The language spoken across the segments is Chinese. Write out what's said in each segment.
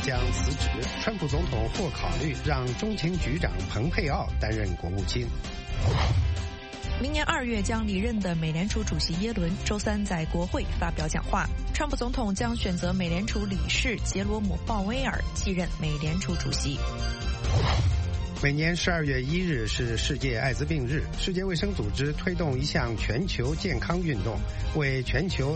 将辞职，川普总统或考虑让中情局长蓬佩奥担任国务卿。 明年2月将离任的美联储主席耶伦周三在国会发表讲话，川普总统将选择美联储理事杰罗姆·鲍威尔继任美联储主席。 每年12月1日是世界艾滋病日，世界卫生组织推动一项全球健康运动，为全球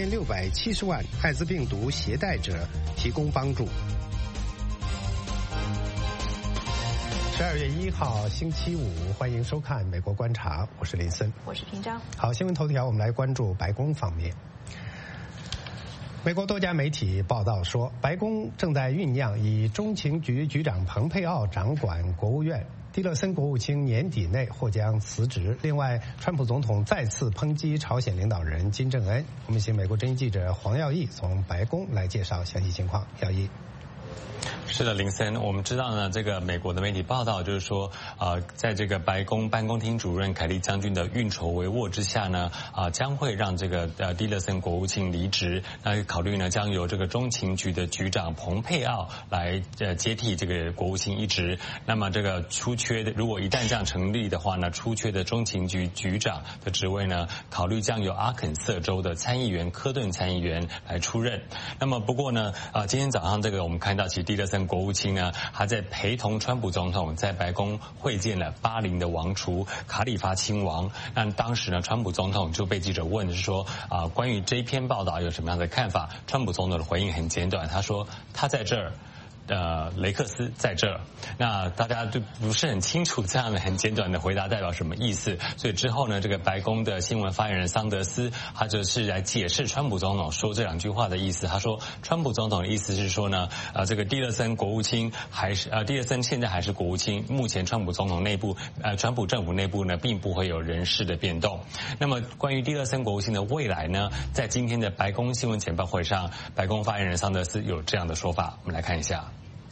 3670万艾滋病毒携带者提供帮助。12月1号星期五，欢迎收看美国观察，我是林森， 我是平章。 好，新闻头条我们来关注白宫方面。美国多家媒体报道说，白宫正在酝酿以中情局局长蓬佩奥掌管国务院，蒂勒森国务卿年底内或将辞职。另外，川普总统再次抨击朝鲜领导人金正恩。我们请美国之音记者黄耀义从白宫来介绍详细情况。耀义。 是的，林森，我们知道呢，这个美国的媒体报道就是说，在这个白宫办公厅主任凯利将军的运筹帷幄之下呢，将会让这个蒂勒森国务卿离职，那考虑呢将由这个中情局的局长蓬佩奥来接替这个国务卿一职。那么这个出缺的，如果一旦这样成立的话呢，出缺的中情局局长的职位呢，考虑将由阿肯色州的参议员科顿参议员来出任。那么不过呢，今天早上这个我们看到，其实蒂勒森国务卿呢，还在陪同川普总统在白宫会见了巴林的王储卡里发亲王。那当时呢，川普总统就被记者问是说关于这一篇报道有什么样的看法？川普总统的回应很简短，他说他在这儿。雷克斯在这儿，那大家就不是很清楚这样的很简短的回答代表什么意思。所以之后呢，这个白宫的新闻发言人桑德斯，他就是来解释川普总统说这两句话的意思。他说，川普总统的意思是说呢，这个蒂勒森国务卿还是蒂勒森现在还是国务卿，目前川普总统内部川普政府内部呢，并不会有人事的变动。那么关于蒂勒森国务卿的未来呢，在今天的白宫新闻简报会上，白宫发言人桑德斯有这样的说法，我们来看一下。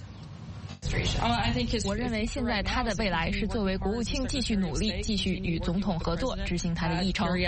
我认为现在他的未来是作为国务卿继续努力，继续与总统合作，执行他的议程。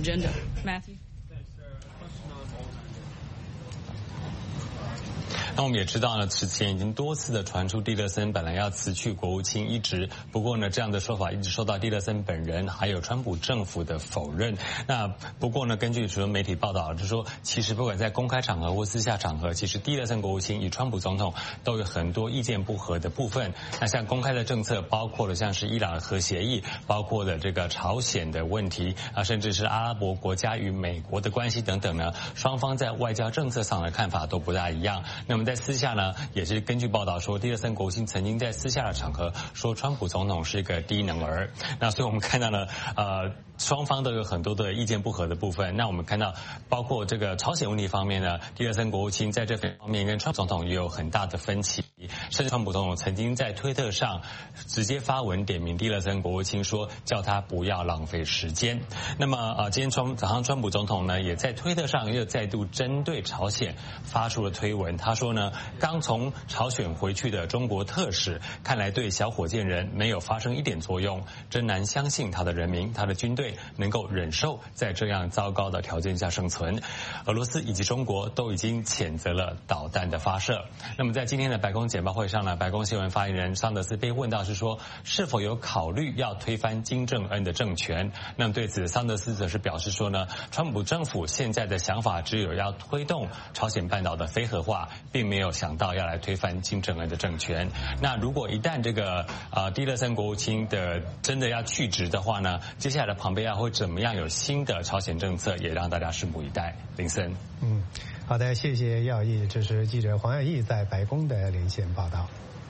那我们也知道呢，此前已经多次的传出蒂勒森本来要辞去国务卿一职，不过呢，这样的说法一直受到蒂勒森本人还有川普政府的否认。那不过呢，根据主流媒体报道，就是说，其实不管在公开场合或私下场合，其实蒂勒森国务卿与川普总统都有很多意见不合的部分。那像公开的政策，包括了像是伊朗的核协议，包括了这个朝鲜的问题甚至是阿拉伯国家与美国的关系等等呢，双方在外交政策上的看法都不大一样。那么在私下呢，也是根据报道说，蒂勒森国务卿曾经在私下的场合说，川普总统是一个低能儿。那所以我们看到了，双方都有很多的意见不合的部分。那我们看到，包括这个朝鲜问题方面呢，蒂勒森国务卿在这方面跟川普总统也有很大的分歧，甚至川普总统曾经在推特上直接发文点名蒂勒森国务卿，说叫他不要浪费时间。那么今天早上川普总统呢，也在推特上又再度针对朝鲜发出了推文，他说呢，刚从朝鲜回去的中国特使，看来对小火箭人没有发生一点作用，真难相信他的人民、他的军队能够忍受在这样糟糕的条件下生存。俄罗斯以及中国都已经谴责了导弹的发射。那么在今天的白宫简报会上呢，白宫新闻发言人桑德斯被问到是说，是否有考虑要推翻金正恩的政权？那么对此，桑德斯则是表示说呢，川普政府现在的想法只有要推动朝鲜半岛的非核化，并没有想到要来推翻金正恩的政权。那如果一旦这个蒂勒森国务卿的真的要去职的话呢，接下来的蓬佩奥会怎么样有新的朝鲜政策，也让大家拭目以待。林森， 好的，谢谢耀义，这是记者黄耀义在白宫的连线报道。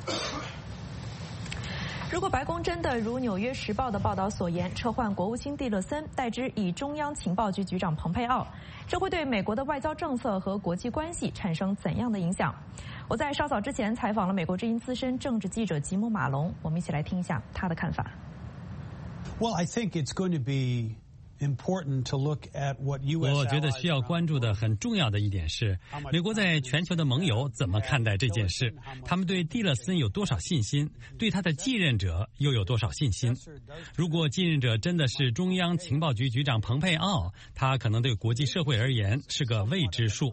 如果白宫真的如《纽约时报》的报道所言，撤换国务卿蒂勒森，代之以中央情报局局长蓬佩奥，这会对美国的外交政策和国际关系产生怎样的影响？我在稍早之前采访了美国之音资深政治记者吉姆·马龙，我们一起来听一下他的看法。 Well, I think it's going to be important to look at what U.S. 我觉得需要关注的很重要的一点是，美国在全球的盟友怎么看待这件事？他们对蒂勒森有多少信心？对他的继任者又有多少信心？如果继任者真的是中央情报局局长蓬佩奥，他可能对国际社会而言是个未知数。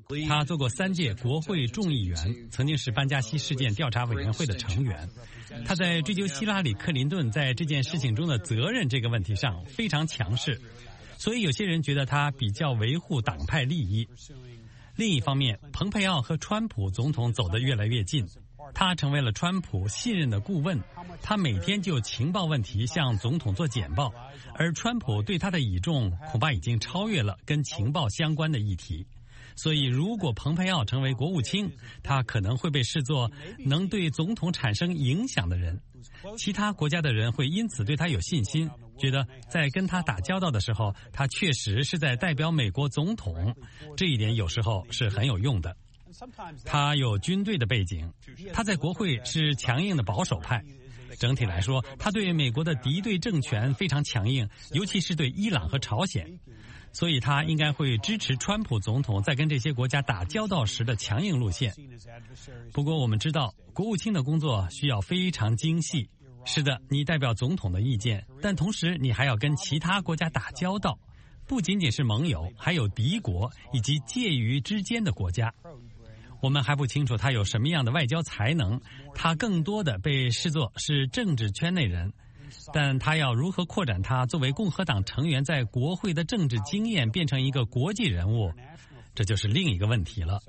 他做过3届国会众议员，曾经是班加西事件调查委员会的成员。他在追究希拉里·克林顿在这件事情中的责任这个问题上非常强势，所以有些人觉得他比较维护党派利益。另一方面，蓬佩奥和川普总统走得越来越近，他成为了川普信任的顾问，他每天就情报问题向总统做简报，而川普对他的倚重恐怕已经超越了跟情报相关的议题。所以如果蓬佩奥成为国务卿，他可能会被视作能对总统产生影响的人。其他国家的人会因此对他有信心，觉得在跟他打交道的时候，他确实是在代表美国总统，这一点有时候是很有用的。他有军队的背景，他在国会是强硬的保守派。整体来说，他对美国的敌对政权非常强硬，尤其是对伊朗和朝鲜。所以他应该会支持川普总统在跟这些国家打交道时的强硬路线。不过我们知道，国务卿的工作需要非常精细。是的，你代表总统的意见，但同时你还要跟其他国家打交道，不仅仅是盟友，还有敌国以及介于之间的国家。我们还不清楚他有什么样的外交才能，他更多的被视作是政治圈内人。但他要如何扩展他作为共和党成员在国会的政治经验，变成一个国际人物，这就是另一个问题了。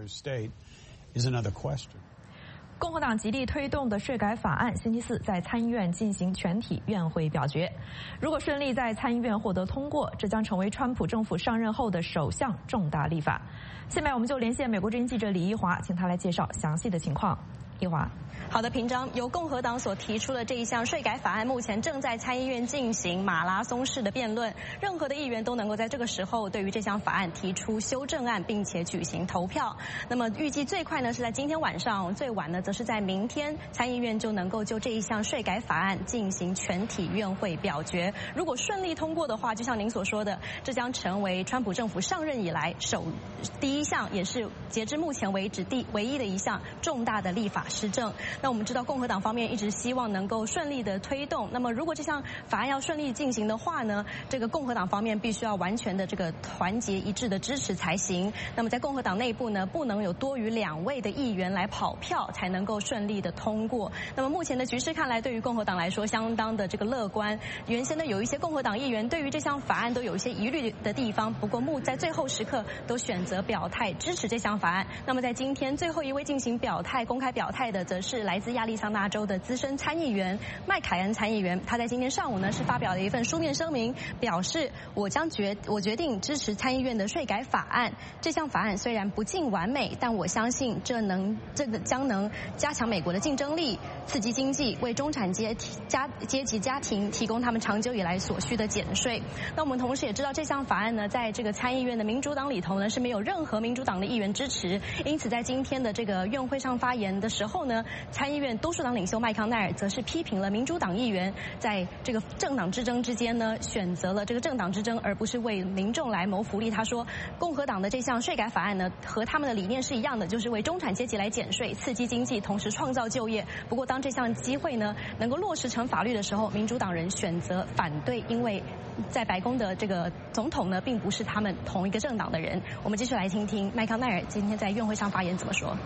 共和党极力推动的税改法案，星期4在参议院进行全体院会表决。如果顺利在参议院获得通过，这将成为川普政府上任后的首项重大立法。下面我们就连线美国之音记者李一华，请他来介绍详细的情况。一华。 好的，平章，由共和党所提出的这一项税改法案，目前正在参议院进行马拉松式的辩论，任何的议员都能够在这个时候对于这项法案提出修正案，并且举行投票。那么预计最快呢是在今天晚上，最晚呢则是在明天，参议院就能够就这一项税改法案进行全体院会表决。如果顺利通过的话，就像您所说的，这将成为川普政府上任以来第一项，也是截至目前为止唯一的一项重大的立法施政。那我们知道共和党方面一直希望能够顺利的推动，那么如果这项法案要顺利进行的话呢，这个共和党方面必须要完全的这个团结一致的支持才行。那么在共和党内部呢，不能有多于2位的议员来跑票，才能够顺利的通过。那么目前的局势看来，对于共和党来说相当的这个乐观。原先呢有一些共和党议员对于这项法案都有一些疑虑的地方，不过在最后时刻都选择表态支持这项法案。那么在今天最后一位进行公开表态的，则是来自亚利桑那州的资深参议员麦凯恩参议员。他在今天上午呢是发表了一份书面声明，表示我决定支持参议院的税改法案。这项法案虽然不尽完美，但我相信这个将能加强美国的竞争力，刺激经济，为中产阶级家庭提供他们长久以来所需的减税。那我们同时也知道，这项法案呢在这个参议院的民主党里头呢是没有任何民主党的议员支持，因此在今天的这个院会上发言的时候呢，参议院多数党领袖麦康奈尔则是批评了民主党议员在这个政党之争之间呢选择了这个政党之争，而不是为民众来谋福利。他说共和党的这项税改法案呢和他们的理念是一样的，就是为中产阶级来减税，刺激经济，同时创造就业。不过当这项机会呢能够落实成法律的时候，民主党人选择反对，因为在白宫的这个总统呢并不是他们同一个政党的人。我们继续来听听麦康奈尔今天在院会上发言怎么说。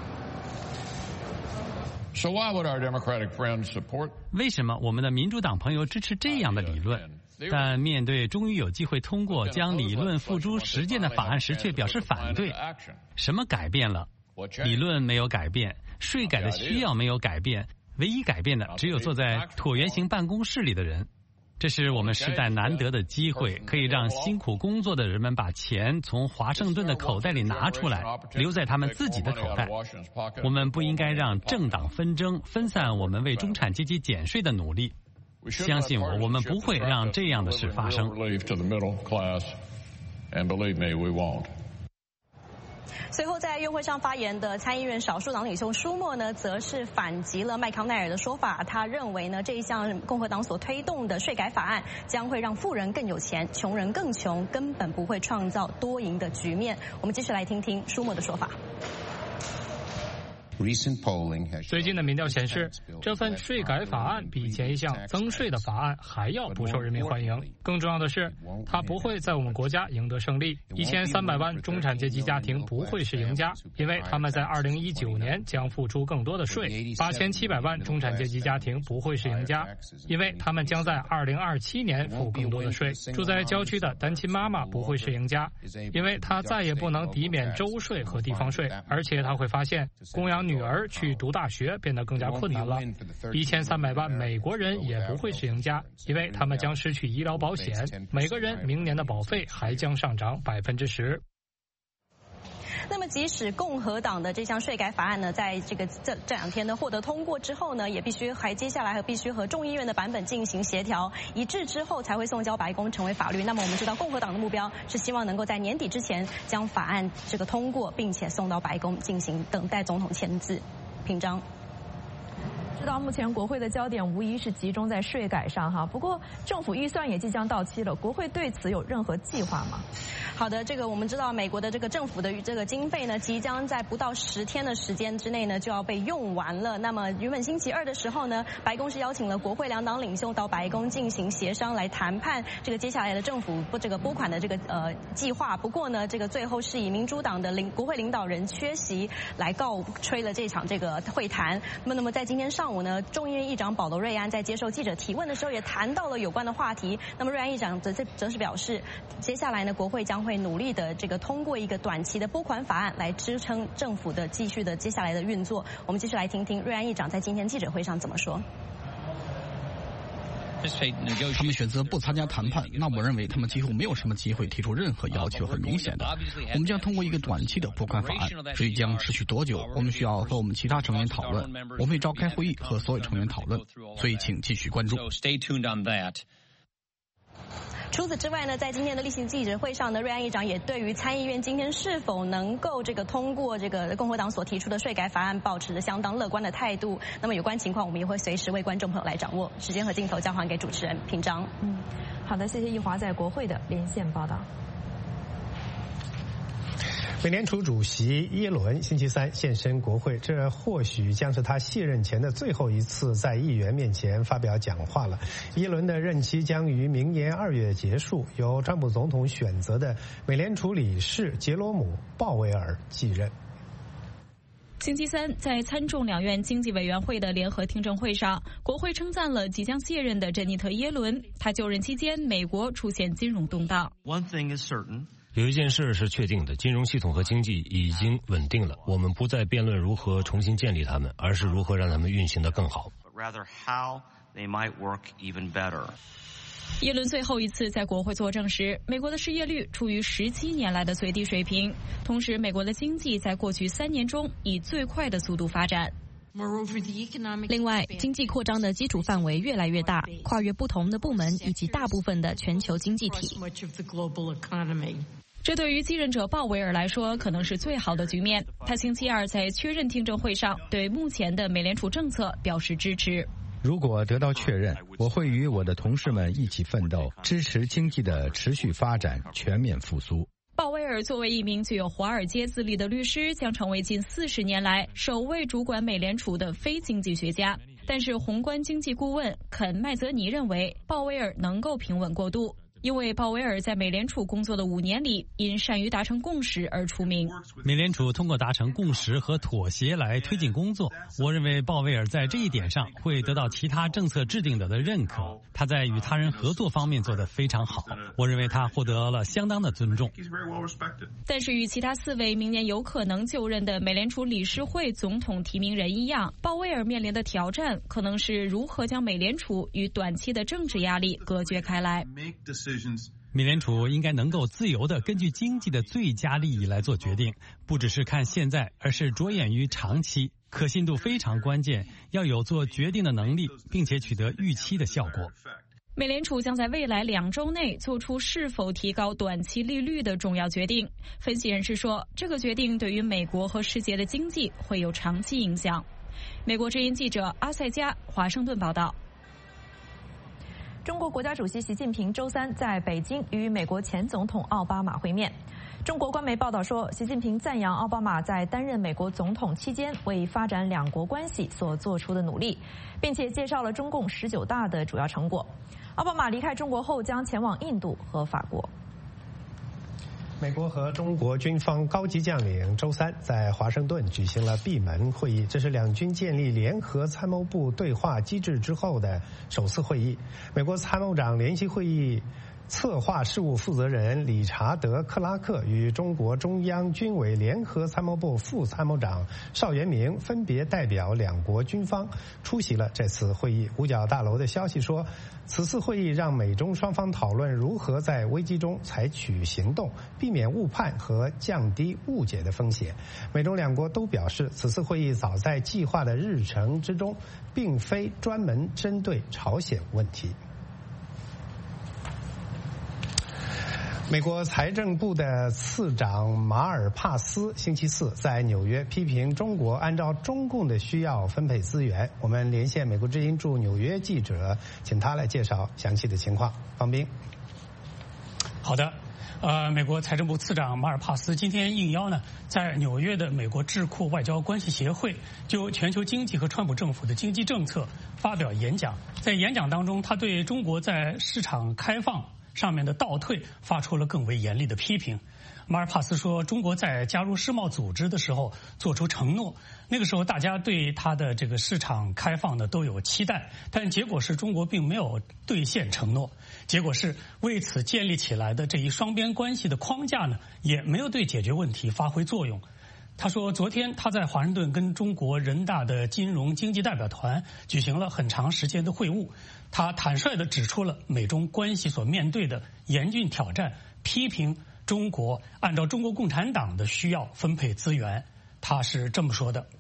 为什么我们的民主党朋友支持这样的理论，但面对终于有机会通过将理论付诸实践的法案时却表示反对？什么改变了？理论没有改变，税改的需要没有改变，唯一改变的只有坐在椭圆形办公室里的人。这是我们时代难得的机会，可以让辛苦工作的人们把钱从华盛顿的口袋里拿出来，留在他们自己的口袋。我们不应该让政党纷争分散我们为中产阶级减税的努力。相信我，我们不会让这样的事发生。 随后在院会上发言的参议院少数党领袖舒默呢，则是反击了麦康奈尔的说法。他认为呢，这一项共和党所推动的税改法案将会让富人更有钱，穷人更穷，根本不会创造多赢的局面。我们继续来听听舒默的说法。 最近的民调显示，这份税改法案比前一项增税的法案还要不受人民欢迎。更重要的是，它不会在我们国家赢得胜利。1300万中产阶级家庭不会是赢家，因为他们在2019年将付出更多的税。8700万中产阶级家庭不会是赢家，因为他们将在2027年付更多的税。住在郊区的单亲妈妈不会是赢家，因为她再也不能抵免州税和地方税，而且她会发现供养女儿去读大学变得更加困难了。1300万美国人也不会是赢家，因为他们将失去医疗保险，每个人明年的保费还将上涨10%。 那么，即使共和党的这项税改法案呢，在这两天呢获得通过之后呢，也接下来必须和众议院的版本进行协调一致之后，才会送交白宫成为法律。那么，我们知道共和党的目标是希望能够在年底之前将法案通过，并且送到白宫进行等待总统签字评章。 知道目前国会的焦点无疑是集中在税改上哈，不过政府预算也即将到期了，国会对此有任何计划吗？ 好的，我们知道美国的政府的经费呢，即将在不到10天的时间之内呢就要被用完了。那么原本星期二的时候呢，白宫是邀请了国会两党领袖到白宫进行协商，来谈判接下来的政府拨款的计划。不过呢，最后是以民主党的国会领导人缺席来告吹了这场会谈。那么在今天上午呢，众议院议长保罗·瑞安在接受记者提问的时候也谈到了有关的话题。那么瑞安议长则是表示，接下来呢，国会将会努力的通过一个短期的拨款法案来支撑政府的继续的接下来的运作。我们继续来听听瑞安议长在今天记者会上怎么说。 他们选择不参加谈判，那我认为他们几乎没有什么机会提出任何要求。很明显的，我们将通过一个短期的拨款法案，至于将持续多久，我们需要和我们其他成员讨论。我们会召开会议和所有成员讨论，所以请继续关注。 除此之外呢，在今天的例行记者会上呢，瑞安议长也对于参议院今天是否能够通过共和党所提出的税改法案保持着相当乐观的态度。那么有关情况，我们也会随时为观众朋友来掌握。时间和镜头交还给主持人平章。 好的，谢谢易华在国会的连线报道。 美联储主席耶伦星期三现身国会，这或许将是他卸任前的最后一次在议员面前发表讲话了。耶伦的任期将于明年2月结束，由川普总统选择的美联储理事杰罗姆·鲍威尔继任。 星期三，在参众两院经济委员会的联合听证会上，国会称赞了即将卸任的珍妮特·耶伦。他就任期间，美国出现金融动荡。 有一件事是确定的，金融系统和经济已经稳定了。我们不再辩论如何重新建立它们，而是如何让它们运行得更好。 耶伦最后一次在国会作证时，美国的失业率处于17年来的最低水平，同时美国的经济在过去3年中以最快的速度发展。 另外，经济扩张的基础范围越来越大，跨越不同的部门以及大部分的全球经济体。 这对于继任者鲍威尔来说可能是最好的局面。他星期二在确认听证会上对目前的美联储政策表示支持。 如果得到确认，我会与我的同事们一起奋斗，支持经济的持续发展、全面复苏。 鲍威尔作为一名具有华尔街资历的律师，将成为近40年来首位主管美联储的非经济学家。但是宏观经济顾问肯·麦泽尼认为，鲍威尔能够平稳过渡。因为鲍威尔在美联储工作的5年里，因善于达成共识而出名。 美联储通过达成共识和妥协来推进工作，我认为鲍威尔在这一点上会得到其他政策制定者的认可。他在与他人合作方面做得非常好，我认为他获得了相当的尊重。 但是与其他4位明年有可能就任的美联储理事会总统提名人一样，鲍威尔面临的挑战可能是如何将美联储与短期的政治压力隔绝开来。 美联储应该能够自由地根据经济的最佳利益来做决定，不只是看现在，而是着眼于长期。可信度非常关键，要有做决定的能力，并且取得预期的效果。 美联储将在未来2周内做出是否提高短期利率的重要决定。分析人士说，这个决定对于美国和世界的经济会有长期影响。美国之音记者阿塞加华盛顿报道。 中国国家主席习近平周三在北京与美国前总统奥巴马会面。 中国官媒报道说，习近平赞扬奥巴马在担任美国总统期间为发展两国关系所做出的努力，并且介绍了中共19大的主要成果。奥巴马离开中国后将前往印度和法国。 美国和中国军方高级将领周三在华盛顿举行了闭门会议，这是两军建立联合参谋部对话机制之后的首次会议。美国参谋长联席会议策划事务负责人理查德·克拉克与中国中央军委联合参谋部副参谋长邵元明分别代表两国军方出席了这次会议。五角大楼的消息说，此次会议让美中双方讨论如何在危机中采取行动，避免误判和降低误解的风险。美中两国都表示，此次会议早在计划的日程之中，并非专门针对朝鲜问题。美国财政部的次长马尔帕斯星期四在纽约批评中国按照中共的需要分配资源。我们连线美国之音驻纽约记者，请他来介绍详细的情况。方斌。 好的。美国财政部次长马尔帕斯今天应邀呢，在纽约的美国智库外交关系协会就全球经济和川普政府的经济政策发表演讲。在演讲当中，他对中国在市场开放上面的倒退发出了更为严厉的批评。马尔帕斯说，中国在加入世贸组织的时候做出承诺，那个时候大家对他的这个市场开放呢都有期待，但结果是中国并没有兑现承诺，结果是为此建立起来的这一双边关系的框架呢也没有对解决问题发挥作用。他说，昨天他在华盛顿跟中国人大的金融经济代表团举行了很长时间的会晤，他坦率地指出了美中关系所面对的严峻挑战，批评中国按照中国共产党的需要分配资源。他是这么说的。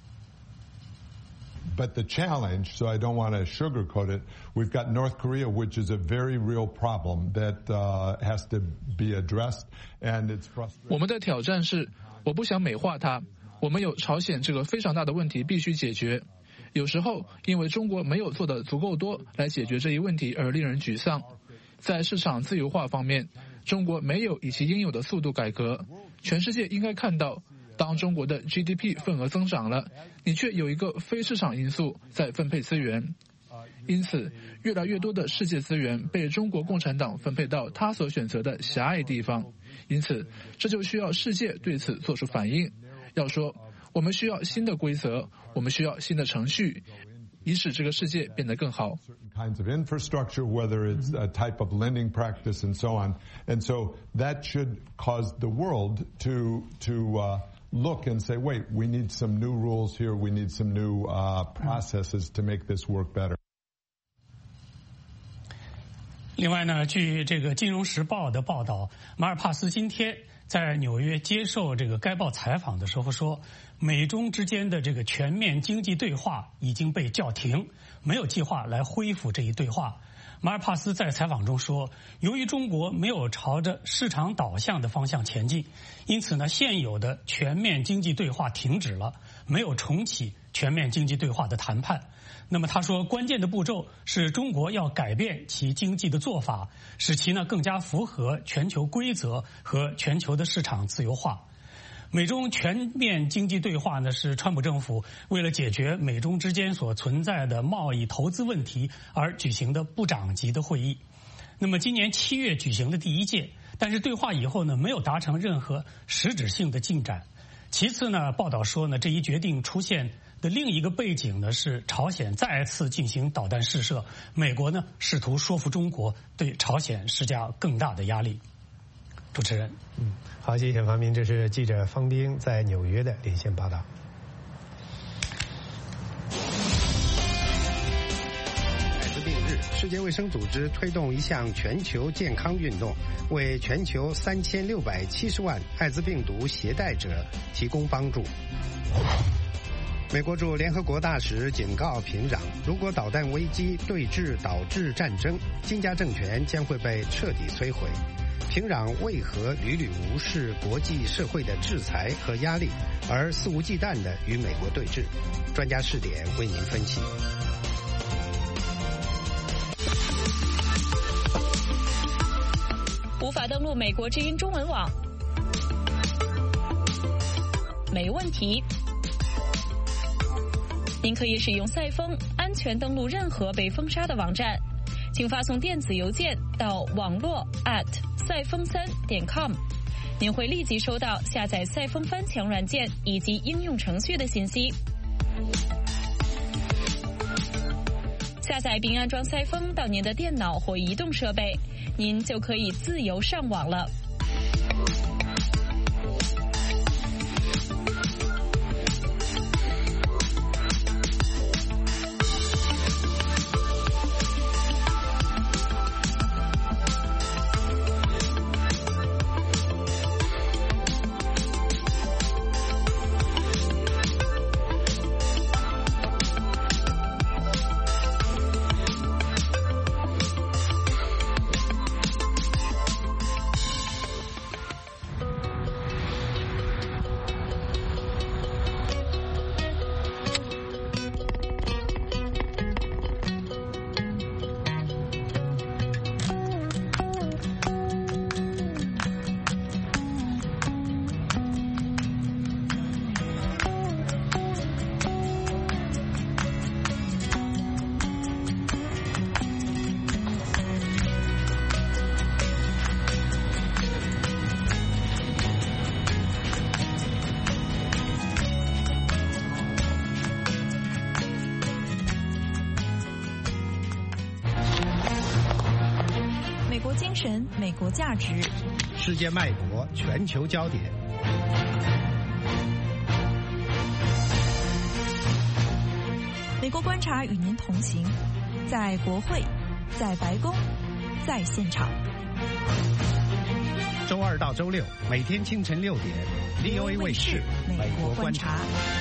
But the challenge, so I don't want to sugarcoat it, we've got North Korea, which is a very real problem that has to be addressed, and it's frustrating. 我们的挑战是，我不想美化它，我们有朝鲜这个非常大的问题必须解决。有时候因为中国没有做的足够多来解决这一问题而令人沮丧。在市场自由化方面，中国没有以其应有的速度改革。全世界应该看到，当中国的 GDP 份额增长了，你却有一个非市场因素在分配资源。因此，越来越多的世界资源被中国共产党分配到他所选择的狭隘地方。因此，这就需要世界对此做出反应。要说，我们需要新的规则，我们需要新的程序，以使这个世界变得更好。 Kinds of infrastructure, whether it's a type of lending practice and so on. And so that should cause the world to look and say, wait, we need some new rules here, we need some new processes to make this work better. 另外呢，据这个《金融时报》的报道，马尔帕斯今天在纽约接受这个该报采访的时候说，美中之间的这个全面经济对话已经被叫停，没有计划来恢复这一对话。马尔帕斯在采访中说，由于中国没有朝着市场导向的方向前进，因此呢，现有的全面经济对话停止了，没有重启全面经济对话的谈判。那么他说，关键的步骤是中国要改变其经济的做法，使其呢更加符合全球规则和全球的市场自由化。美中全面经济对话呢，是川普政府为了解决美中之间所存在的贸易投资问题而举行的部长级的会议。那么今年7月举行了第一届，但是对话以后呢，没有达成任何实质性的进展。其次呢，报道说呢，这一决定出现的另一个背景呢，是朝鲜再次进行导弹试射，美国呢试图说服中国对朝鲜施加更大的压力。主持人， 好，谢谢方斌，这是记者方斌在纽约的连线报道。艾滋病日，世界卫生组织推动一项全球健康运动，为全球3670万艾滋病毒携带者提供帮助。美国驻联合国大使警告平壤，如果导弹危机对峙导致战争，金家政权将会被彻底摧毁。平壤为何屡屡无视国际社会的制裁和压力，而肆无忌惮地与美国对峙？专家视点为您分析。 无法登录美国之音中文网， 没问题。您可以使用赛风安全登录任何被封杀的网站，请发送电子邮件到网络@赛风3.com，您会立即收到下载赛风翻墙软件以及应用程序的信息。下载并安装赛风到您的电脑或移动设备，您就可以自由上网了。 美国价值， 世界脉搏，全球焦点。 美国观察与您同行，在国会，在白宫，在现场。 周二到周六，每天清晨6点 ，VOA 卫视《美国观察》。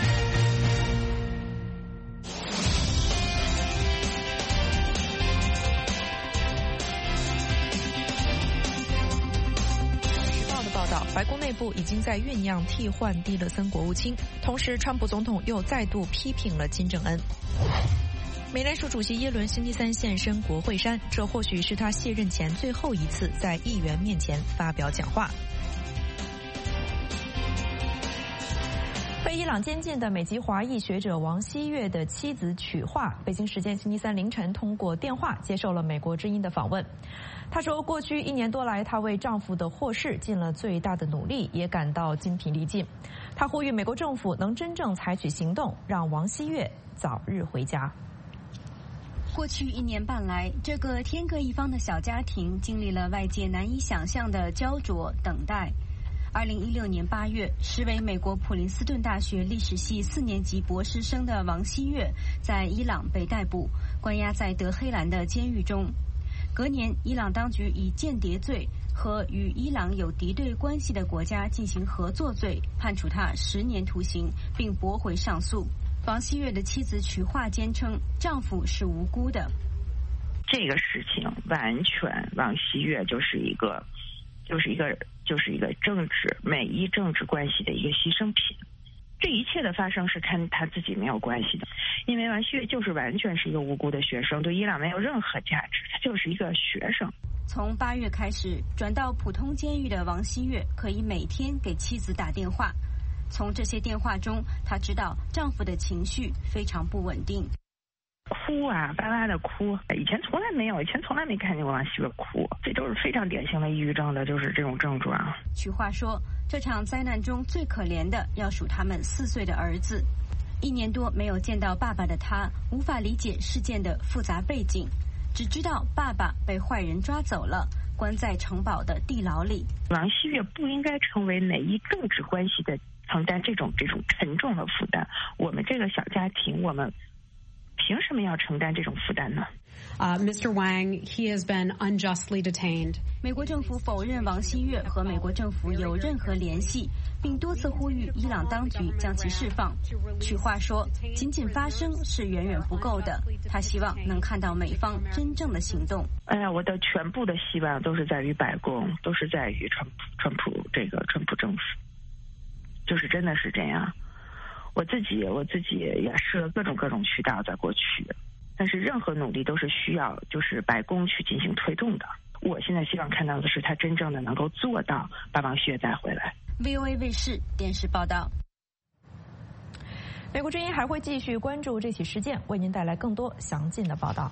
白宫内部已经在酝酿替换蒂勒森国务卿，同时川普总统又再度批评了金正恩。美联储主席耶伦星期三现身国会山，这或许是他卸任前最后一次在议员面前发表讲话。被伊朗监禁的美籍华裔学者王希岳的妻子曲化，北京时间星期三凌晨通过电话接受了美国之音的访问。她说，过去1年多来，她为丈夫的获释尽了最大的努力，也感到精疲力尽。她呼吁美国政府能真正采取行动，让王希岳早日回家。 过去1年半来，这个天各一方的小家庭经历了外界难以想象的焦灼等待。2016年8月，时为美国普林斯顿大学历史系4年级博士生的王希岳在伊朗被逮捕，关押在德黑兰的监狱中。隔年，伊朗当局以间谍罪和与伊朗有敌对关系的国家进行合作罪判处他10年徒刑，并驳回上诉。王希岳的妻子曲化坚称，丈夫是无辜的。 这个事情完全，王希岳就是一个美伊政治关系的一个牺牲品。这一切的发生是跟他自己没有关系的，因为王希岳就是完全是一个无辜的学生，对伊朗没有任何价值，他就是一个学生。 从8月开始，转到普通监狱的王希岳可以每天给妻子打电话。从这些电话中，她知道丈夫的情绪非常不稳定， 哭啊，巴巴的哭。以前从来没看见过王希岳哭，这都是非常典型的抑郁症的，就是这种症状。 曲化说，这场灾难中最可怜的要数他们4岁的儿子。1年多没有见到爸爸的他，无法理解事件的复杂背景，只知道爸爸被坏人抓走了，关在城堡的地牢里。 王希岳不应该成为美伊政治关系的承担这种沉重的负担。我们这个小家庭，我们凭什么要承担这种负担呢 ？Mr. Wang, he has been unjustly detained. 美国政府否认王希岳和美国政府有任何联系，并多次呼吁伊朗当局将其释放。曲化说，仅仅发声是远远不够的，他希望能看到美方真正的行动。 我的全部的希望都是在于白宫，都是在于川普政府，就是真的是这样。我自己也试了各种渠道在过去，但是任何努力都是需要就是白宫去进行推动的。我现在希望看到的是他真正的能够做到把王希岳带回来。 VOA 卫视电视报道。 美国之音还会继续关注这起事件，为您带来更多详尽的报道。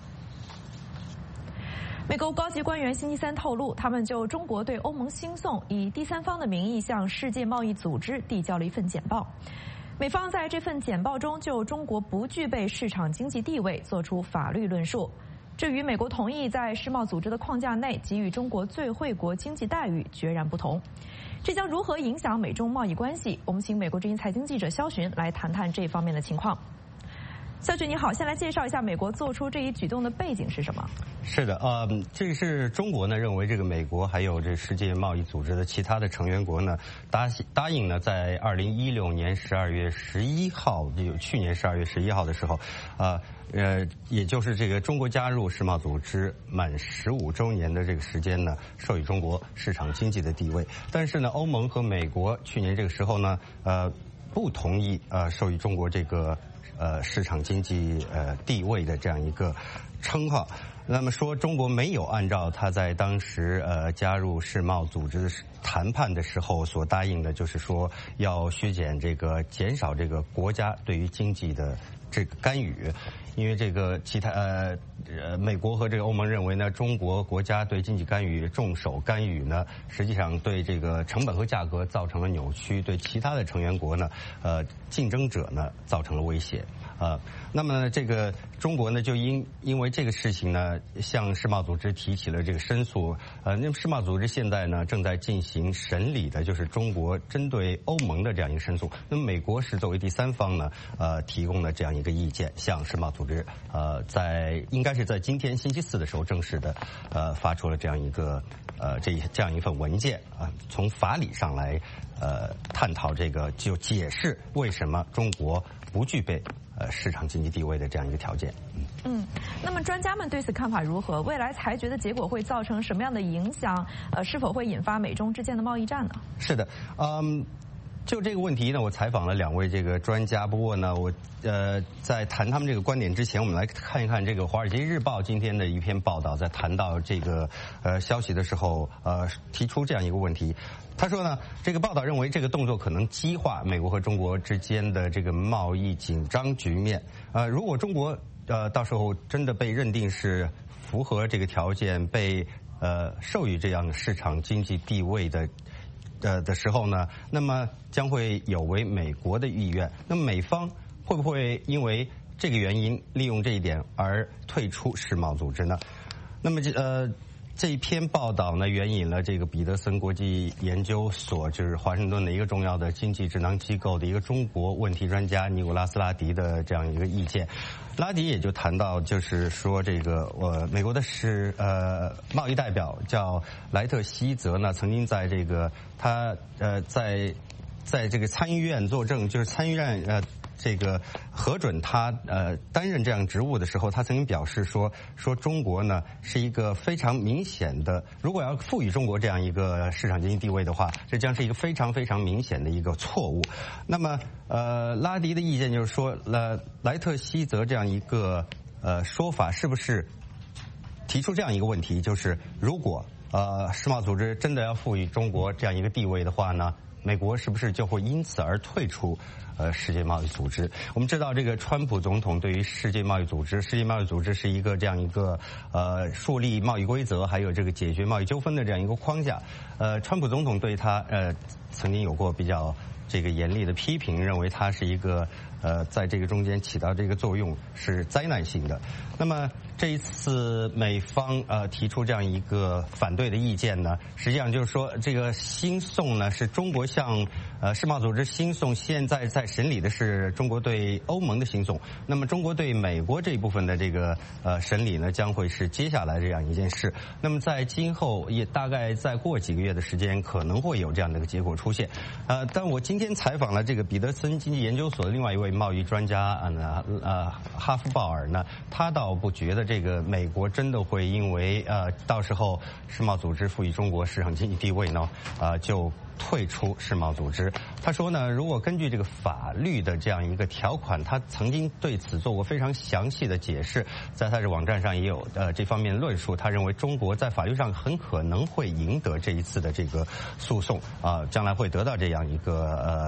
美国高级官员星期三透露，他们就中国对欧盟兴讼以第三方的名义向世界贸易组织递交了一份简报。美方在这份简报中就中国不具备市场经济地位做出法律论述，这与美国同意在世贸组织的框架内给予中国最惠国经济待遇决然不同。这将如何影响美中贸易关系？我们请美国之音财经记者肖寻来谈谈这方面的情况。肖军你好，先来介绍一下美国做出这一举动的背景是什么？ 是的，这是中国呢认为这个美国还有这世界贸易组织的其他的成员国呢答应呢在2016年12月11号，就去年12月11号的时候，也就是这个中国加入世贸组织满15周年的这个时间呢，授予中国市场经济的地位。但是呢，欧盟和美国去年这个时候呢，不同意授予中国这个市场经济地位的这样一个称号。那么说中国没有按照他在当时加入世贸组织谈判的时候所答应的，就是说要削减减少这个国家对于经济的这个干预。因为这个其他美国和这个欧盟认为呢，中国国家对经济干预重手干预呢，实际上对这个成本和价格造成了扭曲，对其他的成员国呢竞争者呢造成了威胁。那么这个中国呢就因为这个事情呢向世贸组织提起了这个申诉。那么世贸组织现在呢正在进行审理的就是中国针对欧盟的这样一个申诉。那么美国是作为第三方呢提供了这样一个意见，向世贸组织应该是在今天星期四的时候正式的发出了这样一个这样一份文件从法理上来探讨这个，就解释为什么中国不具备市场经济地位的这样一个条件。 那么专家们对此看法如何？未来裁决的结果会造成什么样的影响？是否会引发美中之间的贸易战呢？ 是的，就这个问题呢，我采访了2位这个专家。不过呢，我在谈他们这个观点之前，我们来看一看这个《华尔街日报》今天的一篇报道，在谈到这个消息的时候，提出这样一个问题。他说呢，这个报道认为这个动作可能激化美国和中国之间的这个贸易紧张局面。如果中国到时候真的被认定是符合这个条件，被授予这样的市场经济地位的时候呢，那么将会有违美国的意愿。那么美方会不会因为这个原因利用这一点而退出世贸组织呢？那么这一篇报道呢，援引了这个彼得森国际研究所，就是华盛顿的一个重要的经济智囊机构的一个中国问题专家尼古拉斯·拉迪的这样一个意见。拉迪也就谈到，就是说这个美国的贸易代表叫莱特希泽呢，曾经在这个他在这个参议院作证，就是参议院这个核准他担任这样职务的时候，他曾经表示说中国呢是一个非常明显的，如果要赋予中国这样一个市场经济地位的话，这将是一个非常非常明显的一个错误。那么拉迪的意见就是说，莱特希泽这样一个说法是不是提出这样一个问题，就是如果世贸组织真的要赋予中国这样一个地位的话呢，美国是不是就会因此而退出世界贸易组织？我们知道这个川普总统对于世界贸易组织是一个这样一个树立贸易规则还有这个解决贸易纠纷的这样一个框架。川普总统对他曾经有过比较这个严厉的批评，认为他是一个在这个中间起到这个作用是灾难性的。那么这一次美方提出这样一个反对的意见呢，实际上就是说这个兴讼呢是中国向世贸组织兴讼，现在在审理的是中国对欧盟的兴讼。那么中国对美国这一部分的这个审理呢，将会是接下来这样一件事。那么在今后也大概再过几个月的时间，可能会有这样的一个结果出现。但我今天采访了这个彼得森经济研究所的另外一位贸易专家哈夫鲍尔呢，他倒不觉得这个美国真的会因为到时候世贸组织赋予中国市场经济地位呢就退出世贸组织。他说呢，如果根据这个法律的这样一个条款，他曾经对此做过非常详细的解释，在他的网站上也有这方面论述。他认为中国在法律上很可能会赢得这一次的这个诉讼将来会得到这样一个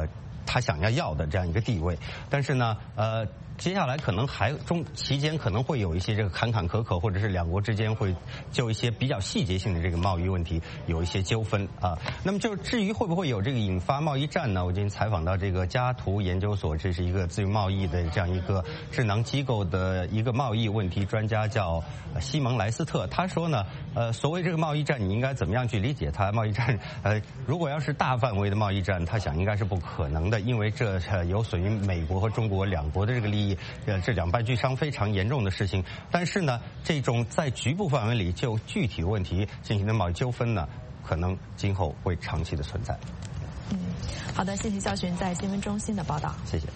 他想要的这样一个地位。但是呢，接下来可能期间可能会有一些这个坎坎坷坷，或者是两国之间会就一些比较细节性的这个贸易问题有一些纠纷啊。那么就至于会不会有这个引发贸易战呢？我今天采访到这个加图研究所，这是一个自由贸易的这样一个智囊机构的一个贸易问题专家，叫西蒙莱斯特。他说呢，所谓这个贸易战，你应该怎么样去理解它？贸易战，如果要是大范围的贸易战，他想应该是不可能的，因为这有损于美国和中国两国的这个利益。这两败俱伤非常严重的事情。但是呢，这种在局部范围里就具体问题进行的贸易纠纷呢，可能今后会长期的存在。 好的，谢谢肖巡在新闻中心的报道。 谢谢。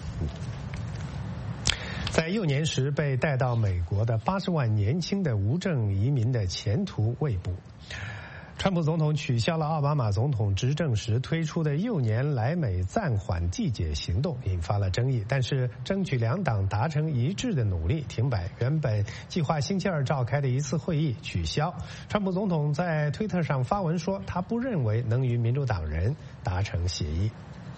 在幼年时被带到美国的80万年轻的无证移民的前途未卜。川普总统取消了奥巴马总统执政时推出的幼年来美暂缓递解行动，引发了争议。但是争取两党达成一致的努力停摆，原本计划星期二召开的一次会议取消。川普总统在推特上发文说，他不认为能与民主党人达成协议。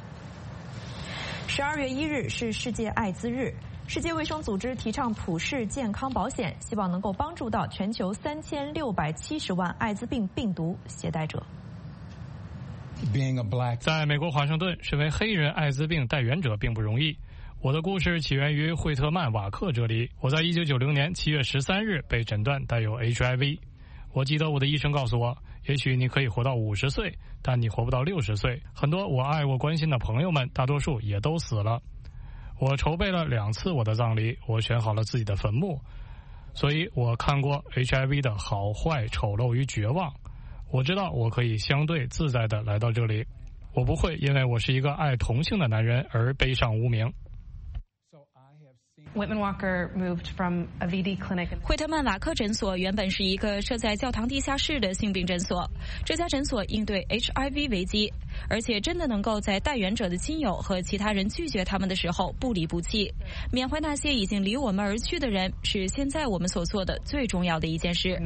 12月1日是世界艾滋日。世界卫生组织提倡普世健康保险，希望能够帮助到全球3670万艾滋病病毒携带者。 在美国华盛顿，身为黑人艾滋病带源者并不容易。我的故事起源于惠特曼瓦克这里。我在1990年7月13日被诊断带有 HIV。我记得我的医生告诉我，也许你可以活到50岁，但你活不到60岁。很多我爱我关心的朋友们，大多数也都死了。我筹备了2次我的葬礼，我选好了自己的坟墓，所以我看过 HIV 的好坏、丑陋与绝望。我知道我可以相对自在地来到这里，我不会因为我是一个爱同性的男人而背上污名。 惠特曼瓦克诊所原本是一个设在教堂地下室的性病诊所，这家诊所应对 HIV 危机，而且真的能够在带源者的亲友和其他人拒绝他们的时候不离不弃，缅怀那些已经离我们而去的人，是现在我们所做的最重要的一件事。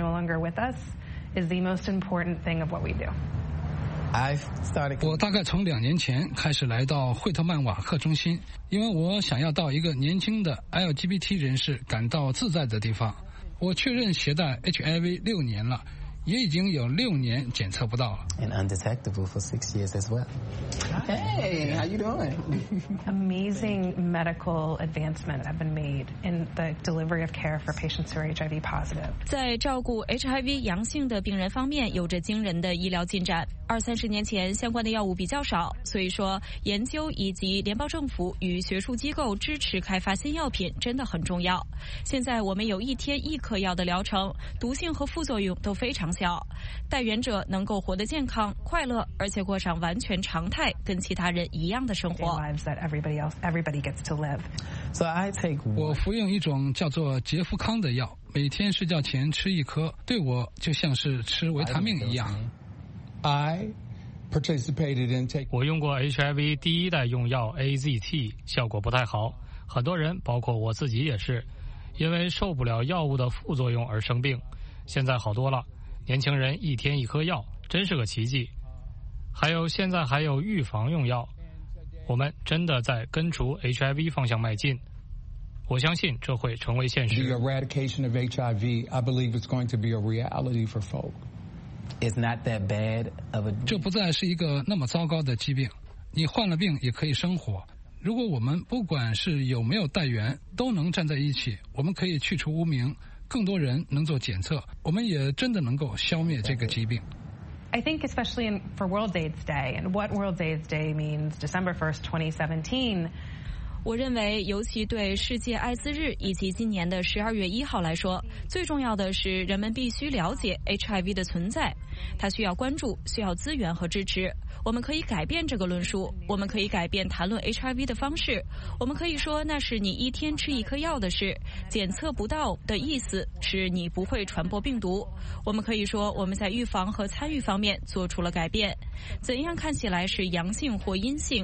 我大概从2年前开始来到惠特曼瓦克中心，因为我想要到一个年轻的 LGBT 人士感到自在的地方。我确认携带 HIV 6年了，也已经有6年检测不到了。 And undetectable for 6 years as well. Hey, how you doing? Amazing medical advancements have been made in the delivery of care for patients who are HIV positive. 在照顾 HIV 阳性的病人方面，有着惊人的医疗进展。20-30年前，相关的药物比较少，所以说研究以及联邦政府与学术机构支持开发新药品真的很重要。现在我们有1天1颗药的疗程，毒性和副作用都非常小，带源者能够活得健康、快乐，而且过上完全常态、跟其他人一样的生活。 我服用一种叫做杰夫康的药，每天睡觉前吃1颗，对我就像是吃维他命一样。 我用过 HIV 第1代用药 AZT， 效果不太好，很多人包括我自己也是因为受不了药物的副作用而生病。现在好多了，年轻人1天1颗药，真是个奇迹。现在还有预防用药，我们真的在根除 HIV 方向迈进。我相信这会成为现实。 The eradication of HIV, I believe it's going to be a reality for folk. It's not that bad of a... 这不再是一个那么糟糕的疾病，你患了病也可以生活。如果我们不管是有没有带源，都能站在一起，我们可以去除污名，更多人能做检测，我们也真的能够消灭这个疾病。 I think especially for World AIDS Day, and what World AIDS Day means, December 1st, 2017. 我认为，尤其对世界艾滋日以及今年的12月1号来说，最重要的是人们必须了解 HIV 的存在，它需要关注，需要资源和支持。我们可以改变这个论述，我们可以改变谈论 HIV 的方式，我们可以说那是你1天吃1颗药的事，检测不到的意思是你不会传播病毒。我们可以说我们在预防和参与方面做出了改变。怎样看起来是阳性或阴性？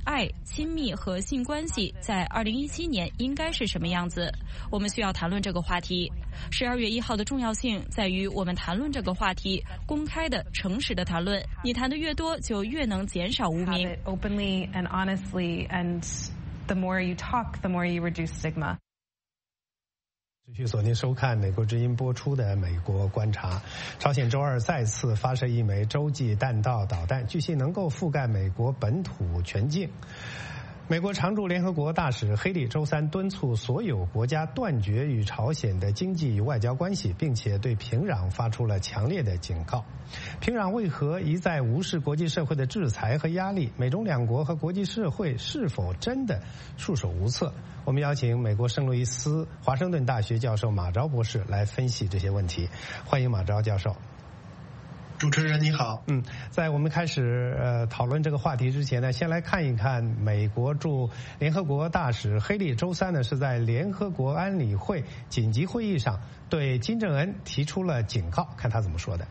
爱、亲密和性关系在2017年应该是什么样子？我们需要谈论这个话题。12月1号的重要性在于我们谈论这个话题，公开的、诚实的谈论。你谈的越多，就越能减少污名。 Openly and honestly, and the more you talk, the more you reduce stigma. 继续锁定收看美国之音播出的《美国观察》。朝鲜周二再次发射一枚洲际弹道导弹，据信能够覆盖美国本土全境。美国常驻联合国大使黑利周三敦促所有国家断绝与朝鲜的经济与外交关系，并且对平壤发出了强烈的警告。平壤为何一再无视国际社会的制裁和压力？美中两国和国际社会是否真的束手无策？我们邀请美国圣路易斯华盛顿大学教授马昭博士来分析这些问题。欢迎马昭教授。 主持人你好， 在我们开始讨论这个话题之前呢，先来看一看美国驻联合国大使黑利周三呢是在联合国安理会紧急会议上对金正恩提出了警告，看他怎么说的。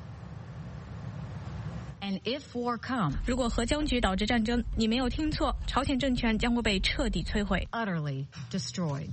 如果核僵局导致战争，你没有听错，朝鲜政权将会被彻底摧毁 ，utterly destroyed。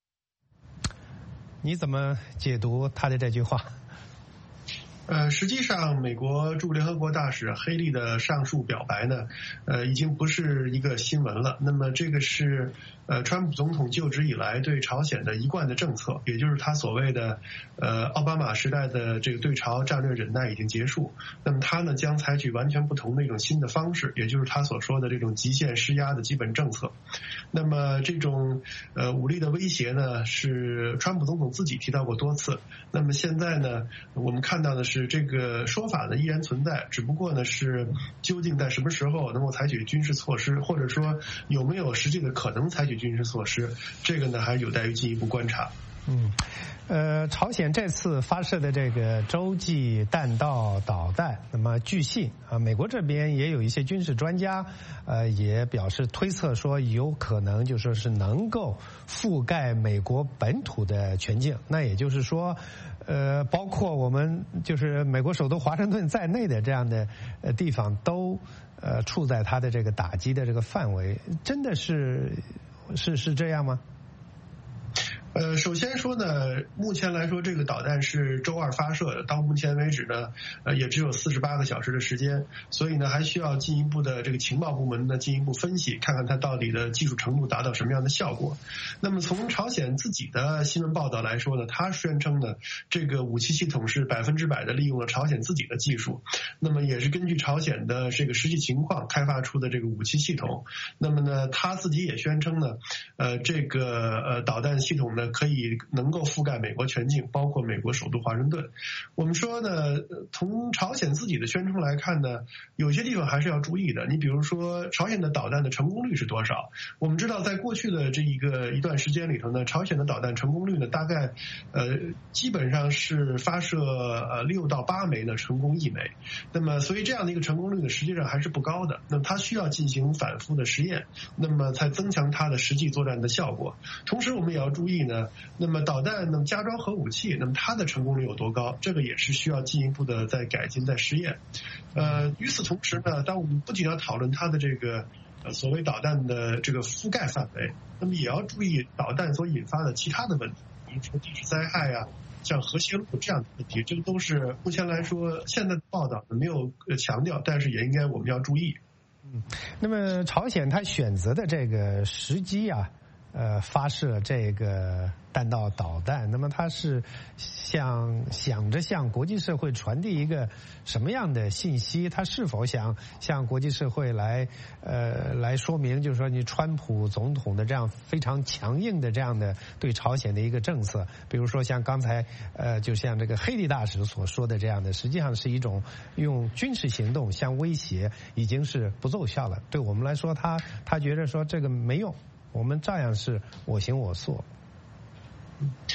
你怎么解读他的这句话？ 实际上，美国驻联合国大使黑利的上述表白呢，已经不是一个新闻了。那么，这个是川普总统就职以来对朝鲜的一贯的政策，也就是他所谓的奥巴马时代的这个对朝战略忍耐已经结束。那么他呢将采取完全不同的一种新的方式，也就是他所说的这种极限施压的基本政策。那么这种武力的威胁呢，是川普总统自己提到过多次。那么现在呢，我们看到的是这个说法呢依然存在，只不过呢是究竟在什么时候能够采取军事措施，或者说有没有实际的可能采取军事措施，这个呢还有待于进一步观察。 朝鲜这次发射的这个洲际弹道导弹，那么据信美国这边也有一些军事专家也表示推测说有可能就说是能够覆盖美国本土的全境，那也就是说包括我们就是美国首都华盛顿在内的这样的地方都处在它的这个打击的这个范围，真的是这样吗？ 首先说呢，目前来说这个导弹是周二发射的，到目前为止呢，也只有48个小时的时间，所以呢还需要进一步的这个情报部门呢进一步分析，看看它到底的技术程度达到什么样的效果。那么从朝鲜自己的新闻报道来说呢，他宣称呢这个武器系统是100%的利用了朝鲜自己的技术，那么也是根据朝鲜的这个实际情况开发出的这个武器系统。那么呢他自己也宣称呢，这个导弹系统呢能够覆盖美国全境，包括美国首都华盛顿。我们说呢，从朝鲜自己的宣称来看呢，有些地方还是要注意的。你比如说，朝鲜的导弹的成功率是多少？我们知道，在过去的这一段时间里头呢，朝鲜的导弹成功率呢，大概基本上是发射6到8枚呢成功1枚。那么，所以这样的一个成功率呢，实际上还是不高的。那么它需要进行反复的实验，那么才增强它的实际作战的效果。同时，我们也要注意呢。那么导弹呢加装核武器，那么它的成功率有多高？这个也是需要进一步的再改进、再实验。与此同时呢，当我们不仅要讨论它的这个所谓导弹的这个覆盖范围，那么也要注意导弹所引发的其他的问题，比如说地质灾害啊，像核泄漏这样的问题，这个都是目前来说现在的报道没有强调，但是也应该我们要注意。 那么朝鲜它选择的这个时机啊。发射这个弹道导弹，那么它是想着向国际社会传递一个什么样的信息？它是否想向国际社会来说明，就是说你川普总统的这样非常强硬的这样的对朝鲜的一个政策，比如说像刚才就像这个黑利大使所说的这样的，实际上是一种用军事行动相威胁，已经是不奏效了。对我们来说，他觉得说这个没用。我们照样是我行我素。